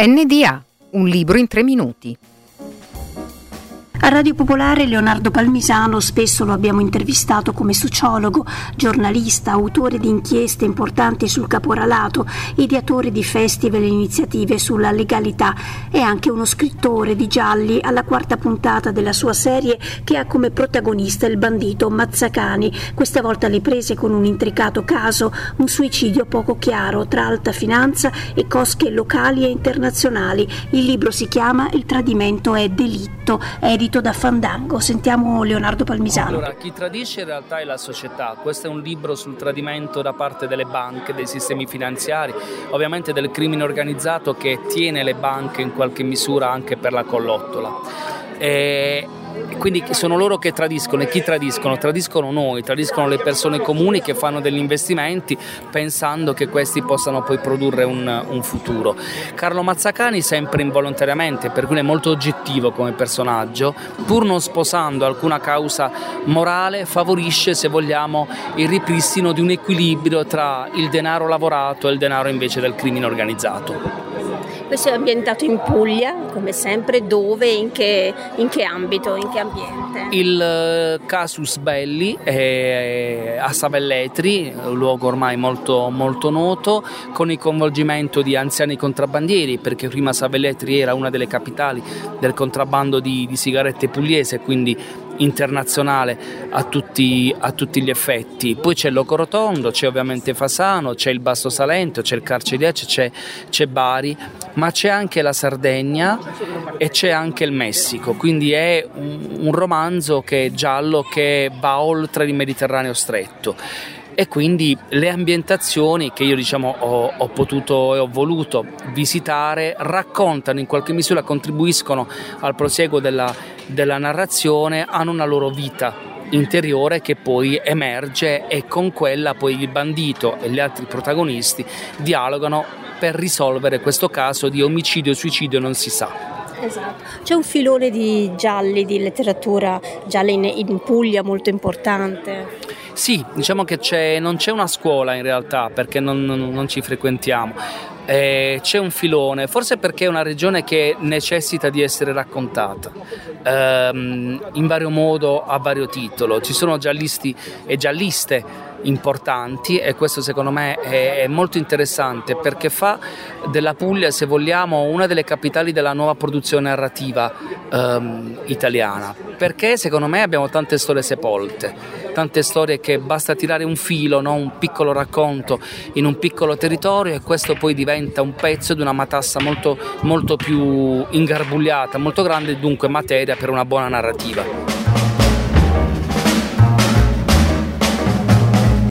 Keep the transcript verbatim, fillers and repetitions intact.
N D A, un libro in tre minuti. A Radio Popolare Leonardo Palmisano spesso lo abbiamo intervistato come sociologo, giornalista, autore di inchieste importanti sul caporalato, ideatore di festival e iniziative sulla legalità e anche uno scrittore di gialli alla quarta puntata della sua serie che ha come protagonista il bandito Mazzacani, questa volta alle prese con un intricato caso, un suicidio poco chiaro tra alta finanza e cosche locali e internazionali. Il libro si chiama Il tradimento è delitto, edito da Fandango. Sentiamo Leonardo Palmisano. Allora, chi tradisce in realtà è la società. Questo è un libro sul tradimento da parte delle banche, dei sistemi finanziari, ovviamente del crimine organizzato che tiene le banche in qualche misura anche per la collottola. E quindi sono loro che tradiscono. E chi tradiscono? Tradiscono noi, tradiscono le persone comuni che fanno degli investimenti pensando che questi possano poi produrre un, un futuro. Carlo Mazzacani, sempre involontariamente, per cui è molto oggettivo come personaggio, pur non sposando alcuna causa morale, favorisce, se vogliamo, il ripristino di un equilibrio tra il denaro lavorato e il denaro invece del crimine organizzato. Questo è ambientato in Puglia, come sempre, dove, in che, in che ambito, in che ambiente? Il casus belli è a Savelletri, un luogo ormai molto, molto noto, con il coinvolgimento di anziani contrabbandieri, perché prima Savelletri era una delle capitali del contrabbando di, di sigarette pugliese, quindi internazionale a tutti, a tutti gli effetti. Poi c'è Locorotondo, c'è ovviamente Fasano, c'è il Basso Salento, c'è il Carceriace, c'è, c'è Bari, ma c'è anche la Sardegna e c'è anche il Messico, quindi è un, un romanzo che è giallo, che va oltre il Mediterraneo stretto. E quindi le ambientazioni che io diciamo ho, ho potuto e ho voluto visitare raccontano in qualche misura, contribuiscono al prosieguo della, della narrazione, hanno una loro vita interiore che poi emerge e con quella poi il bandito e gli altri protagonisti dialogano per risolvere questo caso di omicidio e suicidio non si sa. Esatto. C'è un filone di gialli, di letteratura gialla in, in Puglia molto importante. Sì, diciamo che c'è, non c'è una scuola in realtà, perché non, non, non ci frequentiamo. Eh, c'è un filone, forse perché è una regione che necessita di essere raccontata ehm, in vario modo, a vario titolo. Ci sono giallisti e gialliste importanti e questo secondo me è, è molto interessante, perché fa della Puglia, se vogliamo, una delle capitali della nuova produzione narrativa ehm, italiana, perché secondo me abbiamo tante storie sepolte, tante storie che basta tirare un filo, no? Un piccolo racconto in un piccolo territorio, e questo poi diventa un pezzo di una matassa molto, molto più ingarbugliata, molto grande, dunque materia per una buona narrativa.